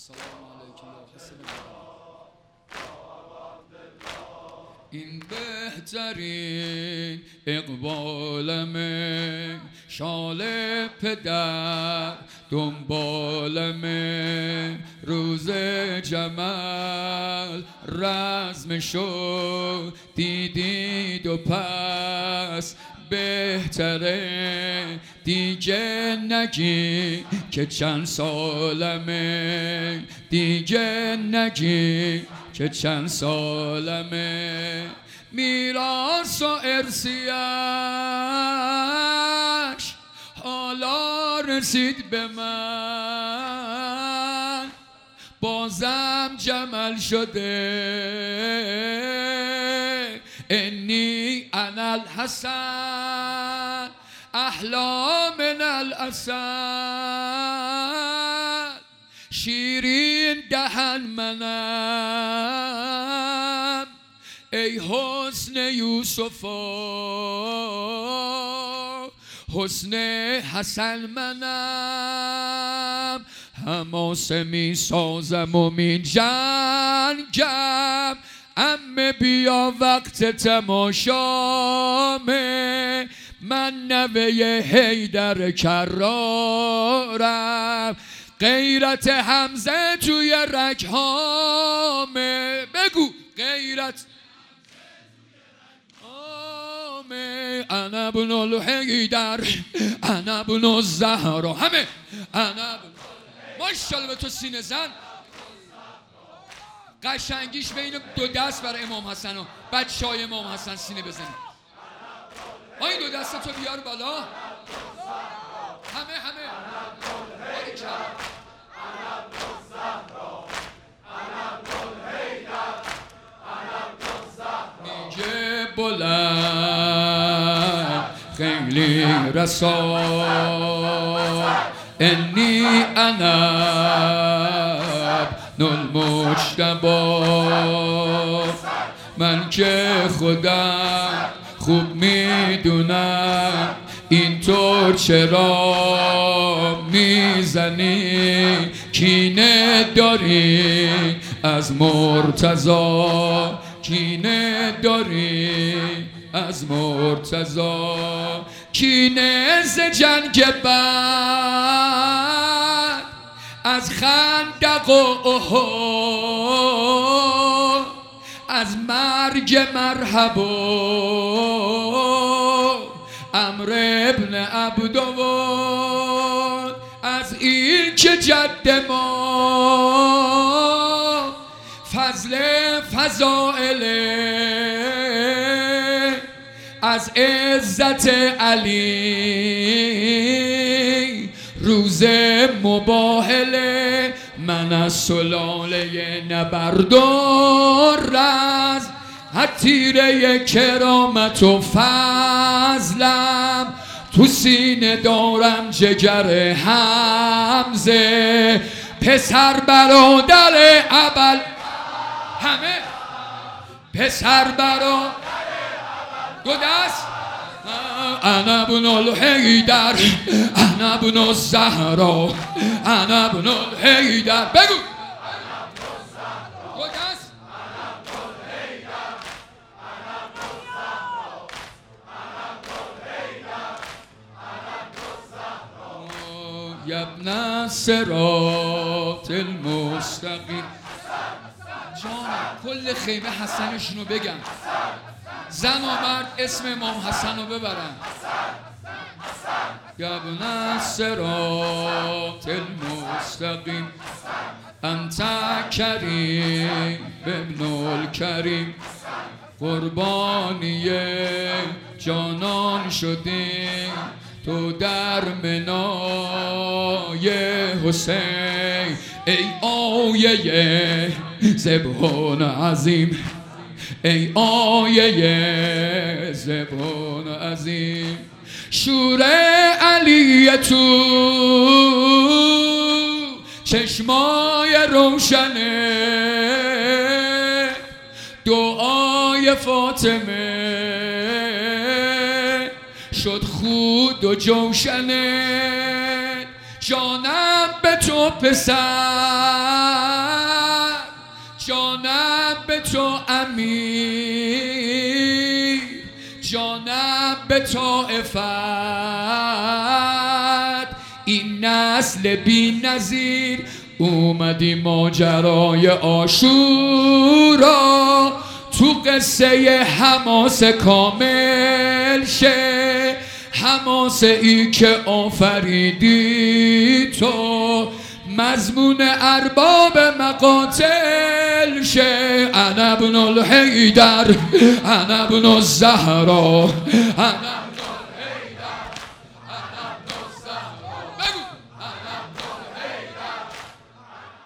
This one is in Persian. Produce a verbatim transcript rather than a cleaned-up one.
السلام علیک یا حسن. این بهترین اقبالمه، شال پدر دنبالمه، روز جمل رزمشو دیدید و پس بهتره دیگه نگی که چند سالمه، دیگه نگی که چند سالمه. میراث و ارثیش حالا رسید به من، بازم جمل شده انی انا الحسن احلا من الاسد، شیرین دهن منم ای حسن یوسفا، حسن حسن منم، حماسه می سازم و می جنگم، امه بیا وقت تماشامه، من نوه حیدر کرارم، غیرت حمزه توی رگهامه. بگو غیرت انا ابن الحیدر انا ابن الزهرا، همه انا ابن. ماشاءالله به تو سینه زن. قشنگیش بین دو دست برای امام حسن و بچه های امام حسن سینه بزنی. آ این دو دست تو بیار بالا، همه همه. میگه بلند خیلی رسا انی انا ابن المجتبی، من که خودم خوب میدونم اینطور چرا میزنی، کینه داری از مرتضی، کینه داری از مرتضی، کینه ز جنگ بعد از خندق و احد، از مرگ مرحبا عمرو ابن عبدود، از این که جد ما فضل فضائله، از عزت علی روز مباهله، من از سلاله نبرد و رز، حتیره کرامت و فضلم، تو سینه دارم جگر حمزه، پسر برادر ابل، همه پسر برادر دو دست. انا ابن الحیدر انا ابن الزهرا انا ابن الحیدر. بگو دو دست. یا ابن الصراط المستقیم. جانم کل خیمه حسنشونو بگم، زن و مرد اسم امام حسن رو ببرن. یا ابن الصراط المستقیم انت کریم ابن الکریم، قربانی جانان شدیم تو در منای حسین، ای آیه ذبحان عظیم، ای آیه ذبحان عظیم، شور علی تو چشمای روشنه، دعای فاطمه شد خود و جوشنه، جانم به تو پسر، جانم به تو امیر، جانم به تو عفت. این نسل بی نظیر اومدی ماجرای عاشورا، تو قصه حماس کامل شه، حماس ای که آفریدی تو، مضمون ارباب مقاتل شه. انا ابن الحیدر، انا ابن الزهرا، انا